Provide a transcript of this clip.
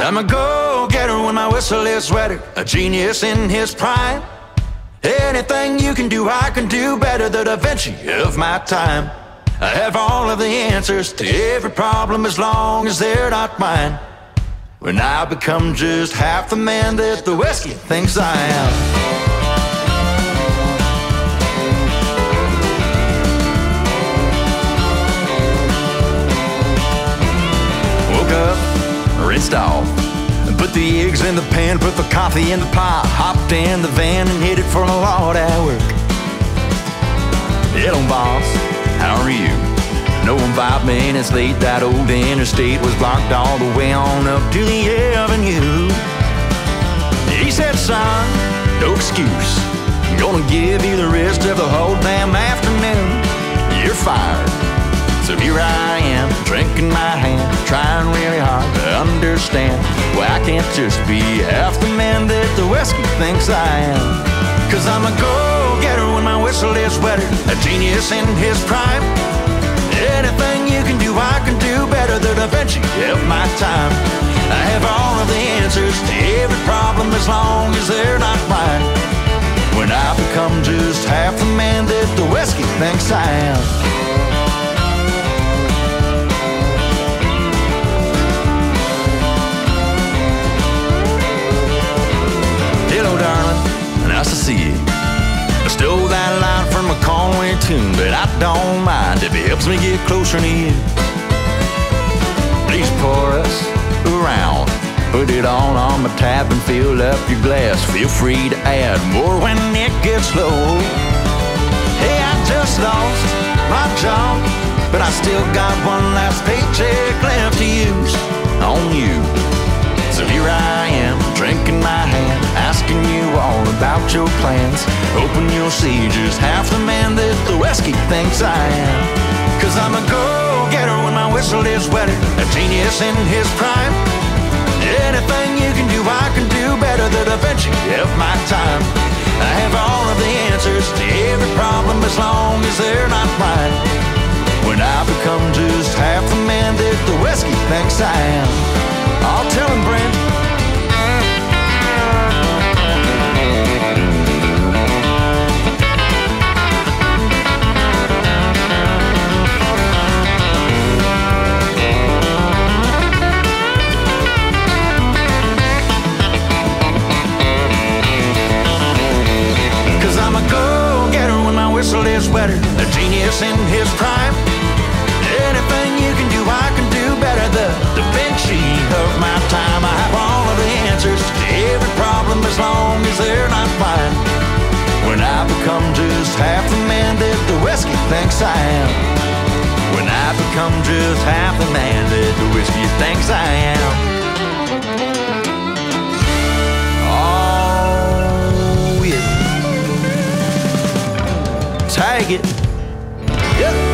I'm a go-getter when my whistle is wetted, a genius in his prime. Anything you can do, I can do better, the Da Vinci of my time. I have all of the answers to every problem as long as they're not mine. When I become just half the man that the whiskey thinks I am. Woke up, rinsed off, put the eggs in the pan, put the coffee in the pot, hopped in the van and headed for the Lord at work. Hello, boss, how are you? No 5 minutes late, that old interstate was blocked all the way on up to the avenue. He said, son, no excuse, I'm gonna give you the rest of the whole damn afternoon. You're fired. So here I am, drinking my hand, trying really hard to understand why I can't just be half the man that the whiskey thinks I am. Cause I'm a go-getter when my whistle is wetted, a genius in his prime. Anything you can do, I can do better, the Da Vinci of my time. I have all of the answers to every problem as long as they're not mine. When I become just half the man that the whiskey thinks I am. Hello, darling, nice to see you. I stole that line from a Conway tune, but I don't mind if it helps me get closer to you. Please pour us around, put it on my tab and fill up your glass. Feel free to add more when it gets low. Hey, I just lost my job, but I still got one last paycheck left to use on you. So here I am, drinking my hand, asking you all about your plans, hoping you'll see just half the man that the whiskey thinks I am. Cause I'm a go-getter when my whistle is wetted, a genius in his prime. Anything you can do, I can do better, the Da Vinci of my time. I have all of the answers to every problem as long as they're not mine. When I become just half the man that the whiskey thinks I am. I'll tell him, Brent. Cause I'm a go-getter when my whistle is wetted, a genius in his prime. Anything you can do, I can do better, the Da Vinci of my time. I have all of the answers to every problem as long as they're not mine. When I become just half the man that the whiskey thinks I am. When I become just half the man that the whiskey thinks I am. Oh yeah. Tag it. Yep.